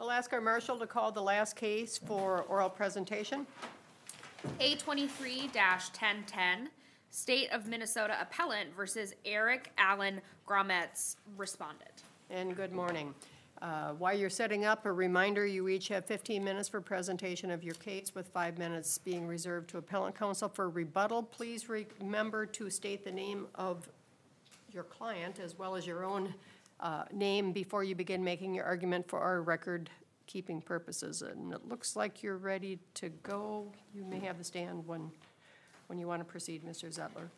We'll ask our marshal to call the last case for oral presentation. A23-1010, State of Minnesota Appellant versus Eric Allen Grometz, Respondent. And good morning. While you're setting up, a reminder, you each have 15 minutes for presentation of your case, with 5 minutes being reserved to appellant counsel for rebuttal. Please remember to state the name of your client as well as your own name before you begin making your argument for our record-keeping purposes. And it looks like you're ready to go. You may have the stand when you want to proceed, Mr. Zettler.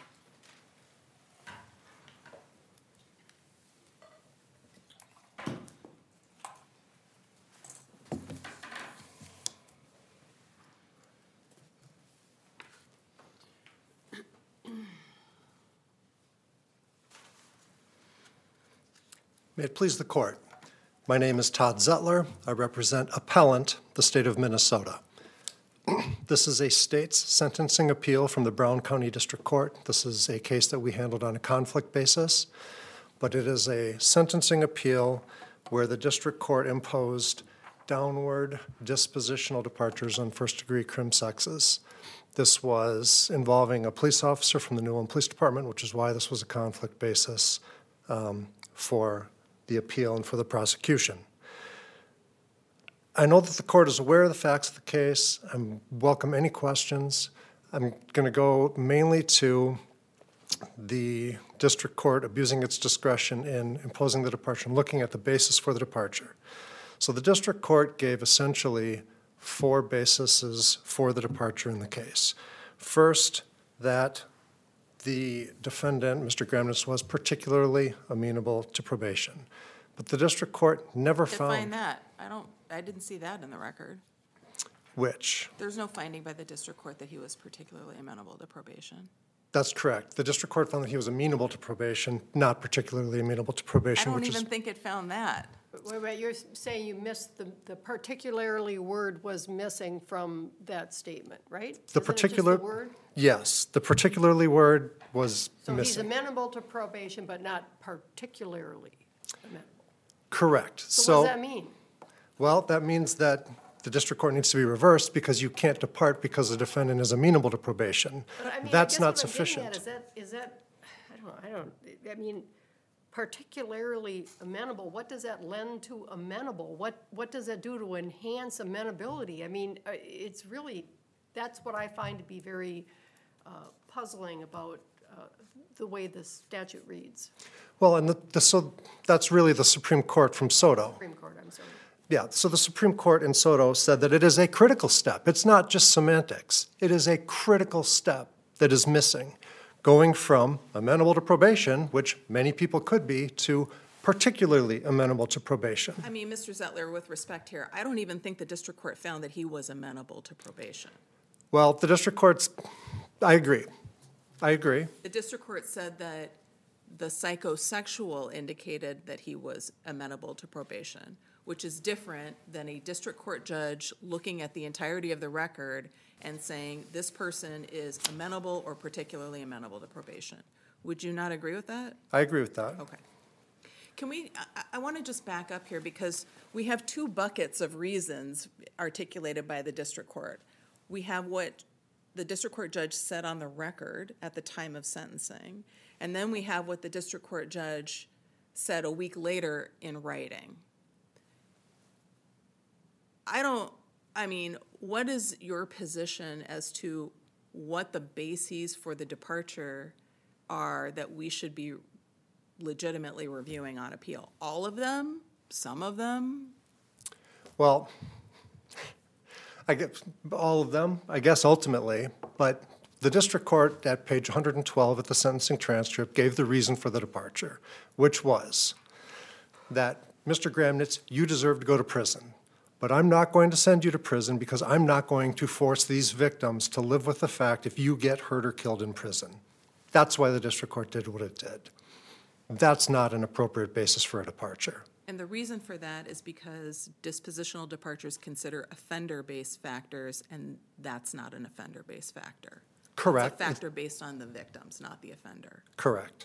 May it please the Court. My name is Todd Zettler. I represent Appellant, the State of Minnesota. This is a state's sentencing appeal from the Brown County District Court. This is a case that we handled on a conflict basis, but it is a sentencing appeal where the district court imposed downward dispositional departures on first-degree crim sexes. This was involving a police officer from the New Ulm Police Department, which is why this was a conflict basis for the appeal and for the prosecution. I know that the court is aware of the facts of the case. I welcome any questions. I'm going to go mainly to the district court abusing its discretion in imposing the departure and looking at the basis for the departure. So the district court gave essentially 4 bases for the departure in the case. First, that the defendant, Mr. Grometz, was particularly amenable to probation. But the district court never found... Define that. I didn't see that in the record. Which? There's no finding by the district court that he was particularly amenable to probation. That's correct. The district court found that he was amenable to probation, not particularly amenable to probation. I don't even think it found that. Wait, you're saying you missed the particularly word was missing from that statement, right? The particular word? Yes, the particularly word was so missing. So he's amenable to probation, but not particularly amenable. Correct. So what does that mean? Well, that means that the district court needs to be reversed because you can't depart because the defendant is amenable to probation. But I mean, that's I guess not what sufficient. I'm getting at is that I mean, particularly amenable, what does that lend to amenable? What does that do to enhance amenability? I mean, it's really, that's what I find to be very puzzling about the way the statute reads. Well, and so that's really the Supreme Court from Soto. Supreme Court, I'm sorry. Yeah, so the Supreme Court in Soto said that it is a critical step. It's not just semantics. It is a critical step that is missing, going from amenable to probation, which many people could be, to particularly amenable to probation. I mean, Mr. Zettler, with respect here, I don't even think the district court found that he was amenable to probation. Well, the district court's, I agree. The district court said that the psychosexual indicated that he was amenable to probation, which is different than a district court judge looking at the entirety of the record and saying this person is amenable or particularly amenable to probation. Would you not agree with that? I agree with that. Okay. I want to just back up here because we have 2 buckets of reasons articulated by the district court. We have what the district court judge said on the record at the time of sentencing, and then we have what the district court judge said a week later in writing. What is your position as to what the bases for the departure are that we should be legitimately reviewing on appeal? All of them? Some of them? Well, I get all of them, I guess, ultimately, but the district court at page 112 of the sentencing transcript gave the reason for the departure, which was that, Mr. Grometz, you deserve to go to prison, but I'm not going to send you to prison because I'm not going to force these victims to live with the fact if you get hurt or killed in prison. That's why the district court did what it did. That's not an appropriate basis for a departure. And the reason for that is because dispositional departures consider offender-based factors, and that's not an offender-based factor. Correct. It's a factor based on the victims, not the offender. Correct.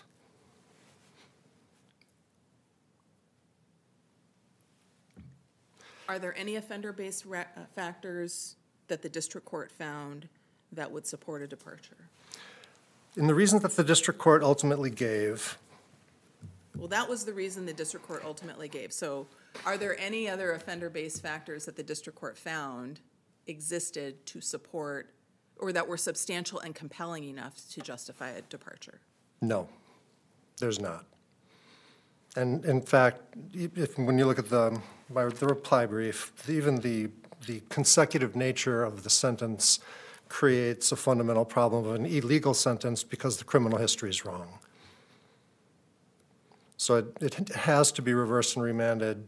Are there any offender-based factors that the district court found that would support a departure? In the reasons that the district court ultimately gave, Well, that was the reason the district court ultimately gave. So are there any other offender-based factors that the district court found existed to support or that were substantial and compelling enough to justify a departure? no, there's not. And in fact, when you look at the reply brief, even the consecutive nature of the sentence creates a fundamental problem of an illegal sentence because the criminal history is wrong. So it has to be reversed and remanded.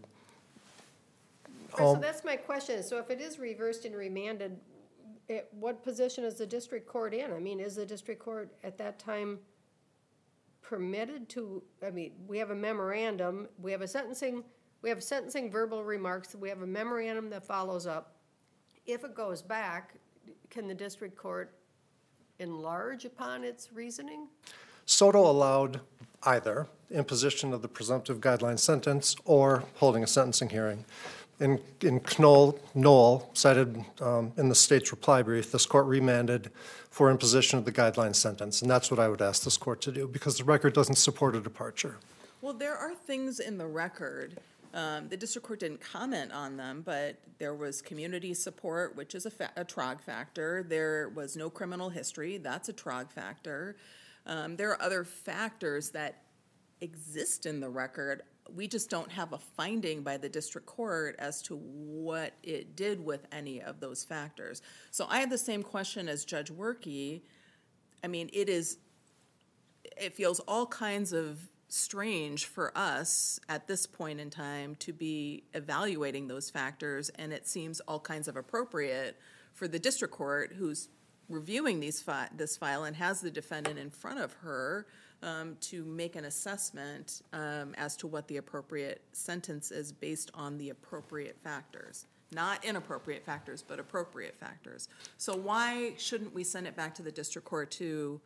So that's my question. So if it is reversed and remanded, what position is the district court in? I mean, is the district court at that time permitted to, I mean, we have a memorandum, we have sentencing verbal remarks, we have a memorandum that follows up. If it goes back, can the district court enlarge upon its reasoning? Soto allowed either imposition of the presumptive guideline sentence or holding a sentencing hearing. In Knoll, cited in the state's reply brief, this court remanded for imposition of the guideline sentence, and that's what I would ask this court to do, because the record doesn't support a departure. Well, there are things in the record. The district court didn't comment on them, but there was community support, which is a TROG factor. There was no criminal history. That's a TROG factor. There are other factors that exist in the record. We just don't have a finding by the district court as to what it did with any of those factors. So I have the same question as Judge Werke. I mean, it feels all kinds of strange for us at this point in time to be evaluating those factors, and it seems all kinds of appropriate for the district court, who's reviewing this file and has the defendant in front of her, to make an assessment as to what the appropriate sentence is based on the appropriate factors. Not inappropriate factors, but appropriate factors. So why shouldn't we send it back to the district court to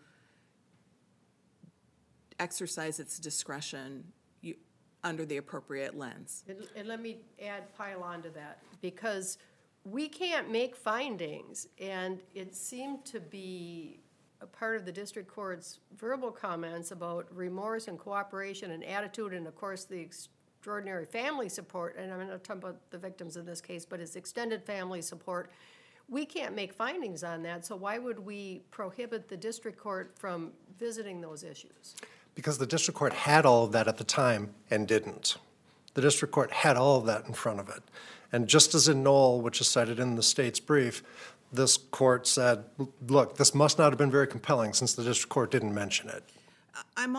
exercise its discretion under the appropriate lens? And let me pile on to that, because we can't make findings, and it seemed to be a part of the district court's verbal comments about remorse and cooperation and attitude, and of course the extraordinary family support, and I'm not talking about the victims in this case, but it's extended family support. We can't make findings on that, so why would we prohibit the district court from visiting those issues? Because the district court had all of that at the time and didn't. The district court had all of that in front of it. And just as in Knoll, which is cited in the state's brief, this court said, look, this must not have been very compelling since the district court didn't mention it. I'm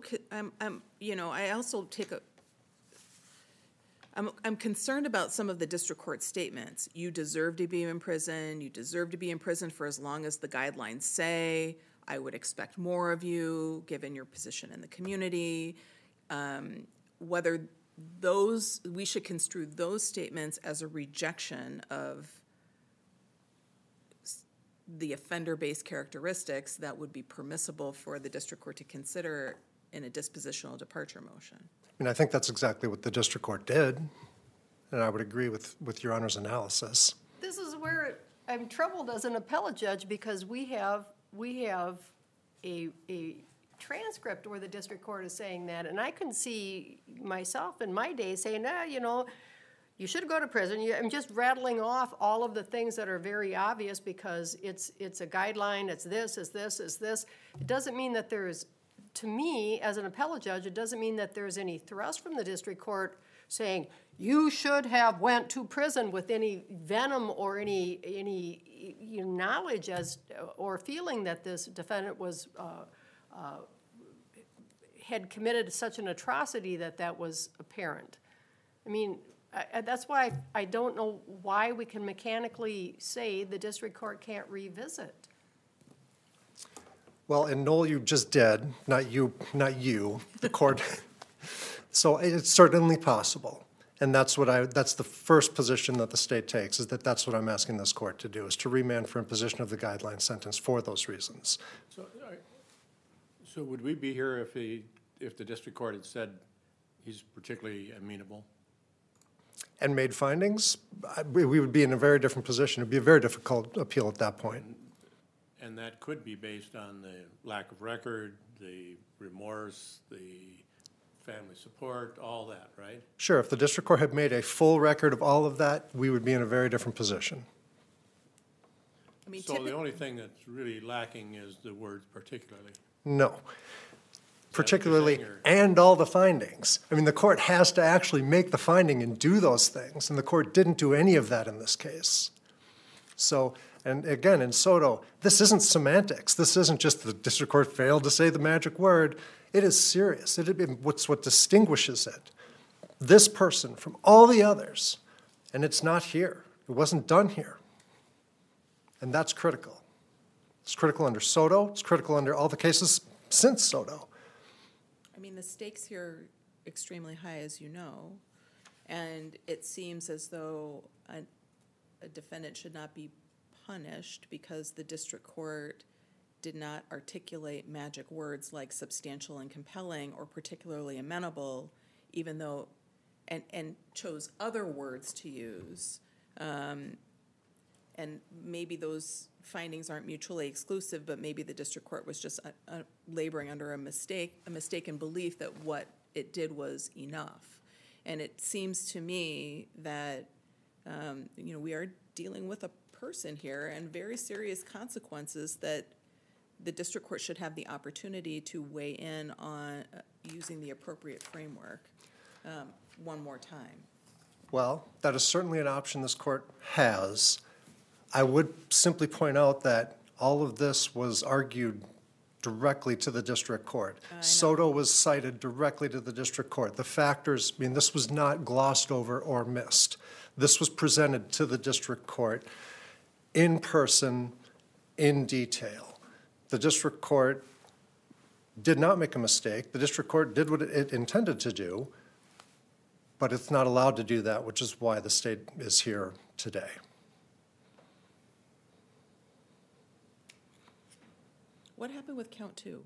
concerned about some of the district court statements. You deserve to be in prison. You deserve to be in prison for as long as the guidelines say. I would expect more of you, given your position in the community. Whether we should construe those statements as a rejection of the offender-based characteristics that would be permissible for the district court to consider in a dispositional departure motion. I mean, I think that's exactly what the district court did, and I would agree with Your Honor's analysis. This is where I'm troubled as an appellate judge, because we have a transcript where the district court is saying that, and I can see myself in my day saying, you should go to prison. I'm just rattling off all of the things that are very obvious because it's a guideline, it's this, it's this, it's this. It doesn't mean that there's, to me, as an appellate judge, it doesn't mean that there's any thrust from the district court saying, you should have went to prison with any venom or any knowledge as or feeling that this defendant was had committed such an atrocity that was apparent. I mean, that's why I don't know why we can mechanically say the district court can't revisit. Well, in Knoll, you just did, not you, the court. So it's certainly possible. And that's the first position that the state takes, is that's what I'm asking this court to do, is to remand for imposition of the guideline sentence for those reasons. So would we be here if the district court had said he's particularly amenable? and made findings, we would be in a very different position. It would be a very difficult appeal at that point. And that could be based on the lack of record, the remorse, the family support, all that, right? Sure, if the district court had made a full record of all of that, we would be in a very different position. I mean, So the only thing that's really lacking is the word particularly. No. Particularly, saying, or- and all the findings. I mean, the court has to actually make the finding and do those things, and the court didn't do any of that in this case. So, and again, in Soto, this isn't semantics. This isn't just the district court failed to say the magic word. It is serious. What's what distinguishes it. This person from all the others, and it's not here. It wasn't done here. And that's critical. It's critical under Soto. It's critical under all the cases since Soto. I mean, the stakes here are extremely high, as you know, and it seems as though a defendant should not be punished because the district court did not articulate magic words like substantial and compelling or particularly amenable, even though, and chose other words to use. And maybe those findings aren't mutually exclusive, but maybe the district court was just laboring under a mistaken belief that what it did was enough. And it seems to me that, we are dealing with a person here and very serious consequences that the district court should have the opportunity to weigh in on using the appropriate framework one more time. Well, that is certainly an option this court has. I would simply point out that all of this was argued directly to the district court. Soto was cited directly to the district court. The factors, I mean, this was not glossed over or missed. This was presented to the district court in person, in detail. The district court did not make a mistake. The district court did what it intended to do, but it's not allowed to do that, which is why the state is here today. What happened with count 2?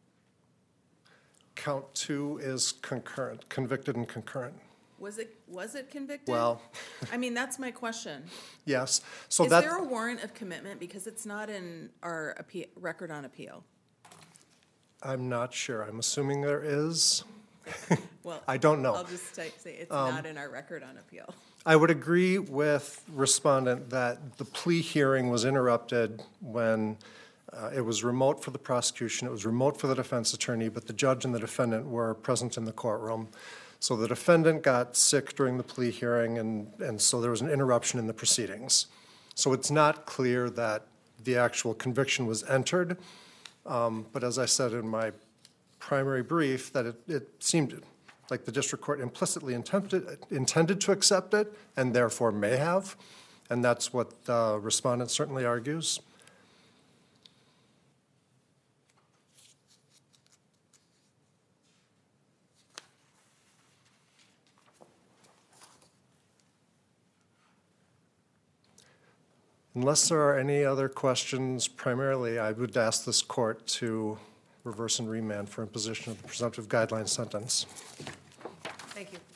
Count 2 is concurrent, convicted and concurrent. Was it convicted? Well, I mean, that's my question. yes. So Is that there a warrant of commitment? Because it's not in our record on appeal. I'm not sure. I'm assuming there is. Well, I don't know. I'll just say it's not in our record on appeal. I would agree with respondent that the plea hearing was interrupted when it was remote for the prosecution, it was remote for the defense attorney, but the judge and the defendant were present in the courtroom. So the defendant got sick during the plea hearing, and so there was an interruption in the proceedings. So it's not clear that the actual conviction was entered, but as I said in my primary brief, that it seemed like the district court implicitly intended to accept it, and therefore may have, and that's what the respondent certainly argues. Unless there are any other questions, primarily I would ask this court to reverse and remand for imposition of the presumptive guideline sentence. Thank you.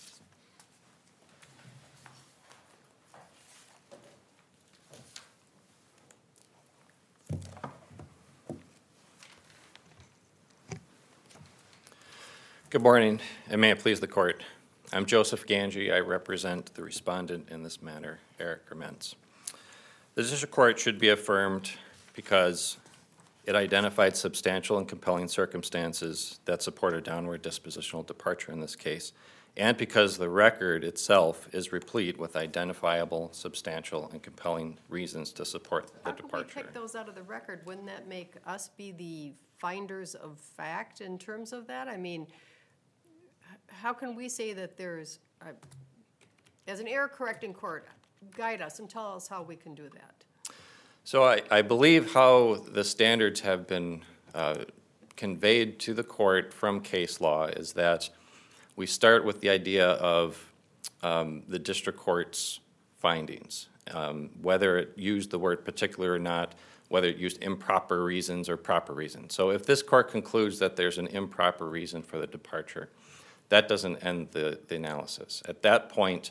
Good morning, and may it please the court. I'm Joseph Ganji. I represent the respondent in this matter, Eric Grametz. The district court should be affirmed because it identified substantial and compelling circumstances that support a downward dispositional departure in this case, and because the record itself is replete with identifiable, substantial, and compelling reasons to support the departure. How can we pick those out of the record? Wouldn't that make us be the finders of fact in terms of that? I mean, how can we say that there's, as an error correcting court, guide us and tell us how we can do that? So I believe how the standards have been conveyed to the court from case law is that we start with the idea of the district court's findings, whether it used the word particular or not, whether it used improper reasons or proper reasons. So if this court concludes that there's an improper reason for the departure, that doesn't end the analysis. At that point,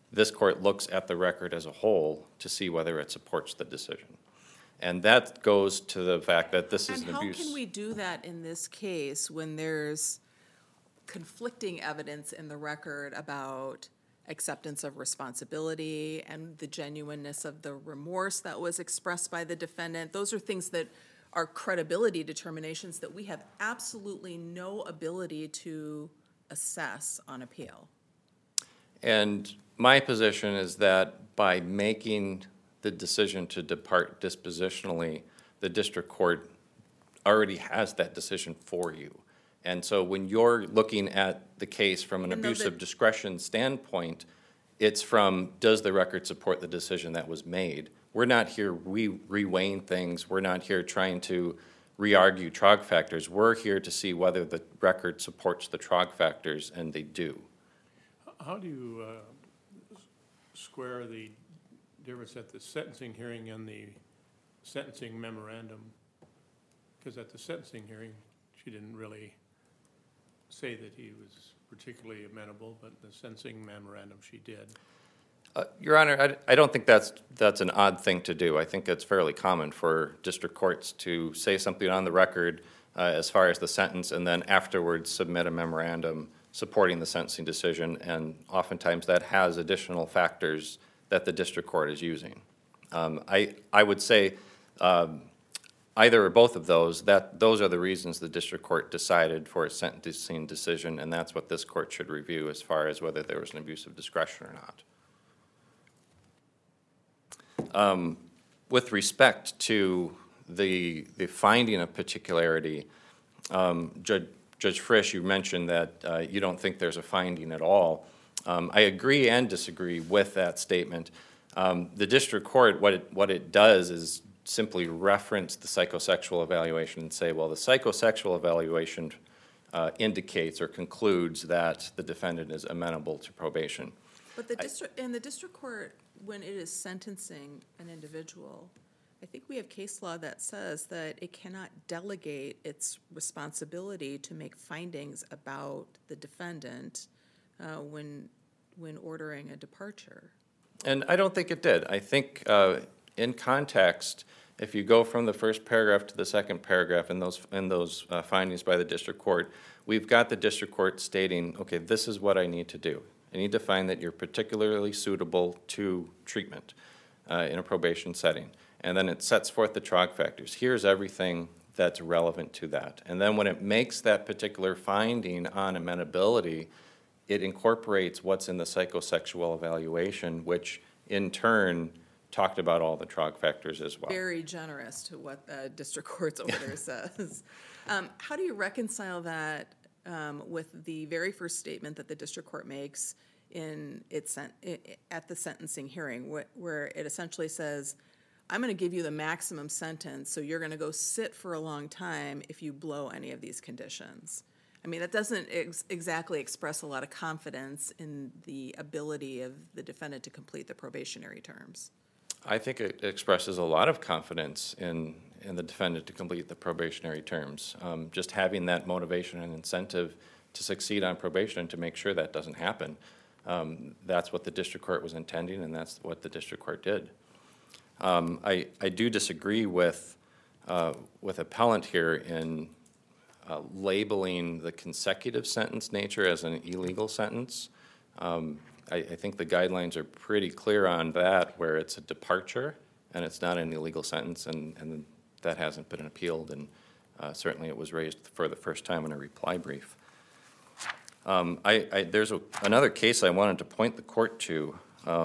this court looks at the record as a whole to see whether it supports the decision. And that goes to the fact that this is And an how abuse. can we do that in this case when there's conflicting evidence in the record about acceptance of responsibility and the genuineness of the remorse that was expressed by the defendant? Those are things that are credibility determinations that we have absolutely no ability to assess on appeal. And my position is that by making the decision to depart dispositionally, the district court already has that decision for you. And so when you're looking at the case from an And though abuse the- of discretion standpoint, it's from, does the record support the decision that was made? We're not here reweighing things. We're not here trying to re-argue trog factors. We're here to see whether the record supports the trog factors, and they do. How do you square the difference at the sentencing hearing and the sentencing memorandum? Because at the sentencing hearing, she didn't really say that he was particularly amenable, but the sentencing memorandum she did. Your Honor, I don't think that's an odd thing to do. I think it's fairly common for district courts to say something on the record as far as the sentence, and then afterwards submit a memorandum supporting the sentencing decision, and oftentimes that has additional factors that the district court is using. I would say either or both of those, those are the reasons the district court decided for a sentencing decision, and that's what this court should review as far as whether there was an abuse of discretion or not. With respect to the finding of particularity, Judge Frisch, you mentioned that you don't think there's a finding at all. I agree and disagree with that statement. The district court, what it does is simply reference the psychosexual evaluation and say, well, the psychosexual evaluation indicates or concludes that the defendant is amenable to probation. But the district court, when it is sentencing an individual, I think we have case law that says that it cannot delegate its responsibility to make findings about the defendant when ordering a departure. And I don't think it did. I think in context, if you go from the first paragraph to the second paragraph in those findings by the district court, we've got the district court stating, okay, this is what I need to do. I need to find that you're particularly suitable to treatment in a probation setting. And then it sets forth the trog factors. Here's everything that's relevant to that. And then when it makes that particular finding on amenability, it incorporates what's in the psychosexual evaluation, which in turn talked about all the trog factors as well. Very generous to what the district court's order says. How do you reconcile that with the very first statement that the district court makes at the sentencing hearing, where it essentially says, I'm going to give you the maximum sentence, so you're going to go sit for a long time if you blow any of these conditions? I mean, that doesn't exactly express a lot of confidence in the ability of the defendant to complete the probationary terms. I think it expresses a lot of confidence in the defendant to complete the probationary terms. Just having that motivation and incentive to succeed on probation and to make sure that doesn't happen. That's what the district court was intending, and that's what the district court did. I do disagree with appellant here in labeling the consecutive sentence nature as an illegal sentence. I think the guidelines are pretty clear on that, where it's a departure and it's not an illegal sentence, and that hasn't been appealed, and certainly it was raised for the first time in a reply brief. There's another case I wanted to point the court to.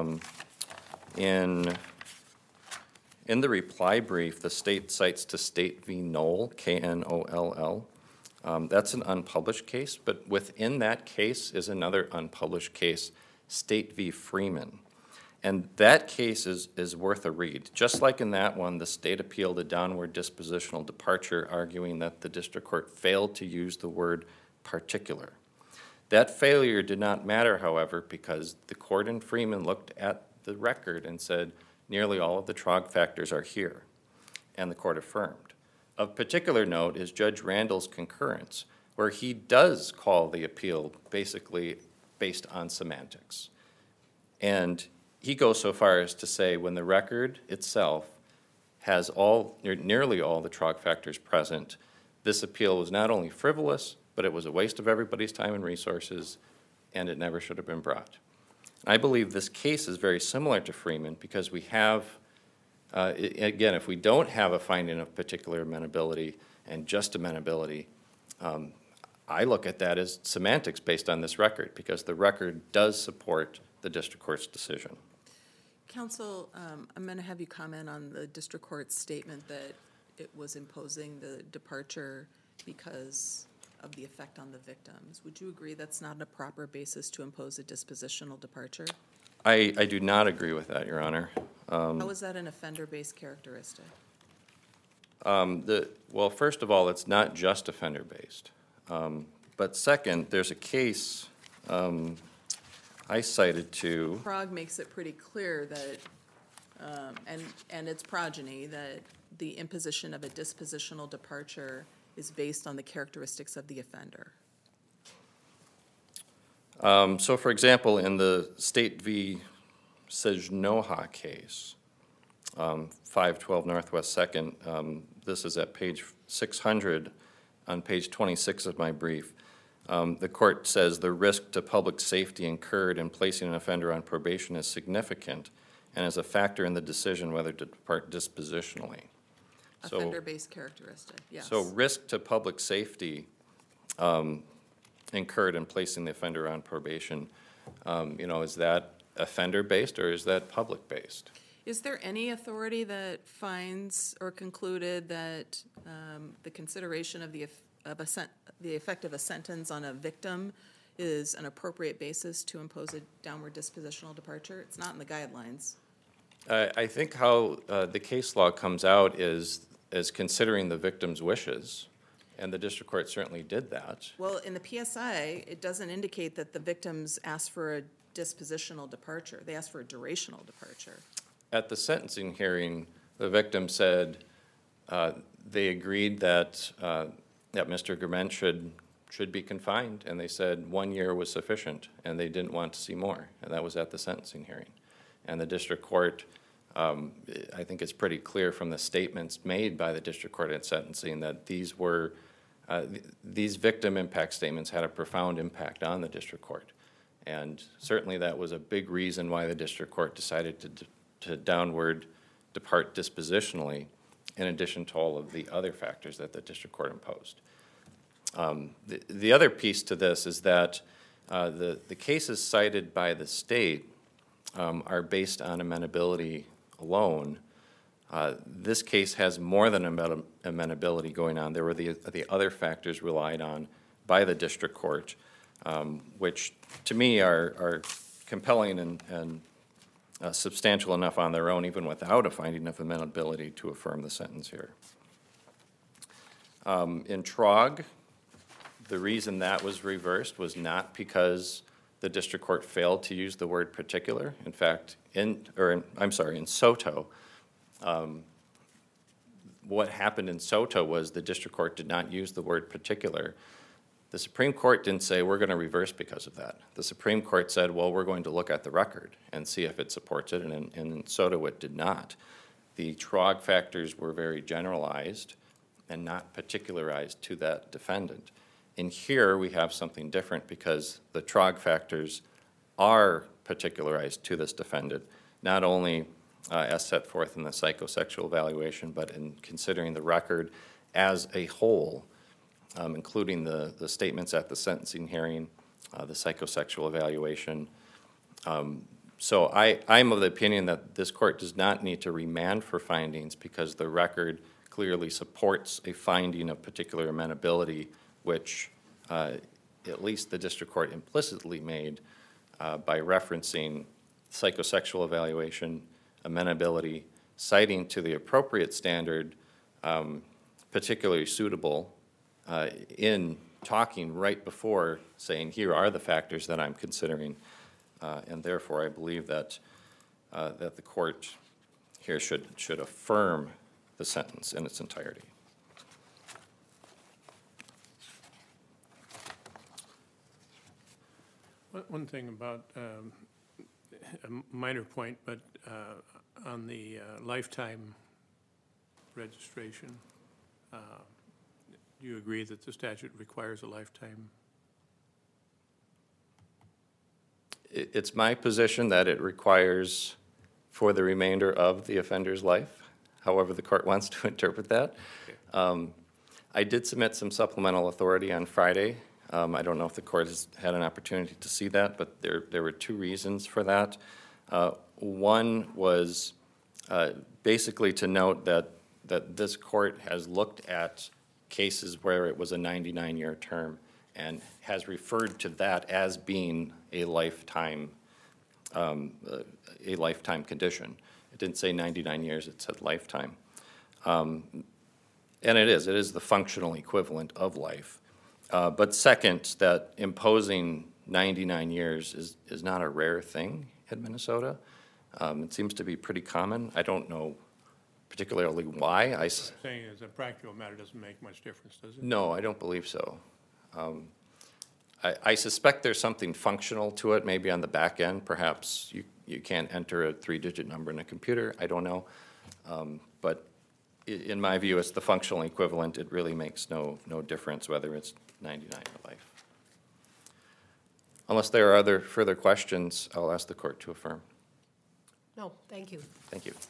In the reply brief, the state cites to State v. Knoll, Knoll. That's an unpublished case, but within that case is another unpublished case, State v. Freeman. And that case is worth a read. Just like in that one, the state appealed a downward dispositional departure, arguing that the district court failed to use the word particular. That failure did not matter, however, because the court in Freeman looked at the record and said, nearly all of the trog factors are here, and the court affirmed. Of particular note is Judge Randall's concurrence, where he does call the appeal basically based on semantics. And he goes so far as to say when the record itself has all, or nearly all the Trog factors present, this appeal was not only frivolous, but it was a waste of everybody's time and resources, and it never should have been brought. I believe this case is very similar to Freeman because we have, again, if we don't have a finding of particular amenability and just amenability, I look at that as semantics based on this record because the record does support the district court's decision. Counsel, I'm going to have you comment on the district court's statement that it was imposing the departure because of the effect on the victims. Would you agree that's not a proper basis to impose a dispositional departure? I do not agree with that, Your Honor. How is that an offender-based characteristic? Well, first of all, it's not just offender-based. But second, there's a case I cited to. Prague makes it pretty clear that, and its progeny, that the imposition of a dispositional departure is based on the characteristics of the offender. So, for example, in the State v. Sejnoha case, 512 Northwest 2nd, this is at page 600 on page 26 of my brief. The court says the risk to public safety incurred in placing an offender on probation is significant and is a factor in the decision whether to depart dispositionally. Offender-based characteristic, yes. So risk to public safety incurred in placing the offender on probation, is that offender-based or is that public-based? Is there any authority that finds or concluded that the consideration of the effect of a sentence on a victim is an appropriate basis to impose a downward dispositional departure? It's not in the guidelines. I think how the case law comes out is considering the victim's wishes, and the district court certainly did that. Well, in the PSI, it doesn't indicate that the victims asked for a dispositional departure. They asked for a durational departure. At the sentencing hearing, the victim said they agreed that Mr. Grement should be confined, and they said 1 year was sufficient, and they didn't want to see more, and that was at the sentencing hearing. And the district court, I think it's pretty clear from the statements made by the district court at sentencing that these were, these victim impact statements had a profound impact on the district court. And certainly that was a big reason why the district court decided to downward depart dispositionally, in addition to all of the other factors that the district court imposed. The other piece to this is that the cases cited by the state are based on amenability alone. This case has more than amenability going on. There were the other factors relied on by the district court, which to me are compelling and substantial enough on their own, even without a finding of amenability, to affirm the sentence here. In Trog, the reason that was reversed was not because the district court failed to use the word particular. In fact, in Soto, what happened in Soto was the district court did not use the word particular. The Supreme Court didn't say we're going to reverse because of that. The Supreme Court said, well, we're going to look at the record and see if it supports it, and in Soto it did not. The Trog factors were very generalized and not particularized to that defendant. In here, we have something different because the Trog factors are particularized to this defendant, not only as set forth in the psychosexual evaluation, but in considering the record as a whole, including the statements at the sentencing hearing, the psychosexual evaluation. So I'm of the opinion that this court does not need to remand for findings because the record clearly supports a finding of particular amenability, which at least the district court implicitly made by referencing psychosexual evaluation, amenability, citing to the appropriate standard, particularly suitable, in talking right before saying, here are the factors that I'm considering, and therefore I believe that the court here should affirm the sentence in its entirety. One thing about a minor point, but on the lifetime registration, do you agree that the statute requires a lifetime? It's my position that it requires for the remainder of the offender's life, however the court wants to interpret that. I did submit some supplemental authority on Friday. I don't know if the court has had an opportunity to see that, but there were two reasons for that. One was basically to note that this court has looked at cases where it was a 99-year term and has referred to that as being a lifetime condition. It didn't say 99 years, it said lifetime. And it is the functional equivalent of life. But second, that imposing 99 years is not a rare thing in Minnesota. It seems to be pretty common. I don't know particularly why. Saying as a practical matter doesn't make much difference, does it? No, I don't believe so. I suspect there's something functional to it, maybe on the back end. Perhaps you can't enter a 3-digit number in a computer. I don't know. But in my view, it's the functional equivalent. It really makes no difference whether it's 99 or life. Unless there are other further questions, I'll ask the court to affirm. No, thank you. Thank you.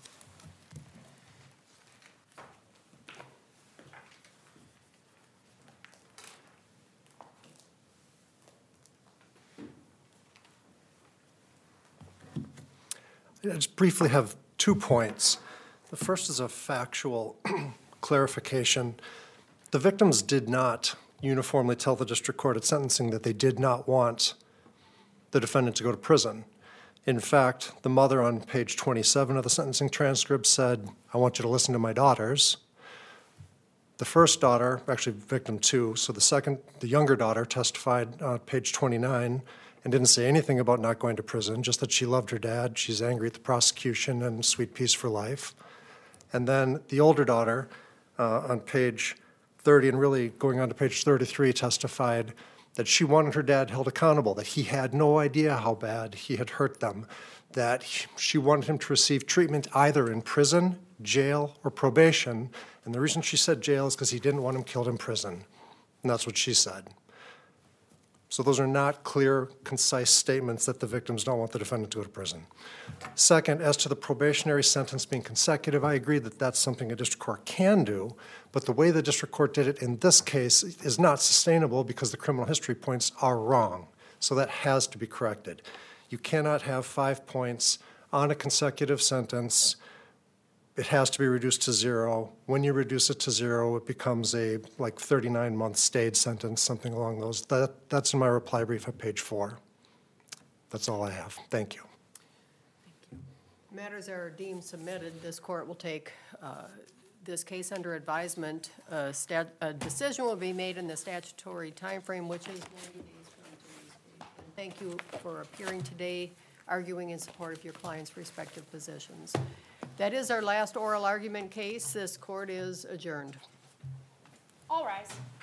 I just briefly have 2 points. The first is a factual clarification. The victims did not uniformly tell the district court at sentencing that they did not want the defendant to go to prison. In fact, the mother on page 27 of the sentencing transcript said, "I want you to listen to my daughters." The first daughter, actually victim 2, so the younger daughter testified on page 29 and didn't say anything about not going to prison, just that she loved her dad, she's angry at the prosecution, and sweet peace for life. And then the older daughter on page 30 and really going on to page 33 testified that she wanted her dad held accountable, that he had no idea how bad he had hurt them, that she wanted him to receive treatment either in prison, jail, or probation. And the reason she said jail is because he didn't want him killed in prison. And that's what she said. So those are not clear, concise statements that the victims don't want the defendant to go to prison. Second, as to the probationary sentence being consecutive, I agree that that's something a district court can do, but the way the district court did it in this case is not sustainable because the criminal history points are wrong. So that has to be corrected. You cannot have 5 points on a consecutive sentence. It has to be reduced to 0. When you reduce it to 0, it becomes a 39-month stayed sentence, something along those. That's in my reply brief at page 4. That's all I have. Thank you. Matters are deemed submitted. This court will take this case under advisement. A decision will be made in the statutory timeframe, which is 90 days from today's date. And thank you for appearing today, arguing in support of your clients' respective positions. That is our last oral argument case. This court is adjourned. All rise.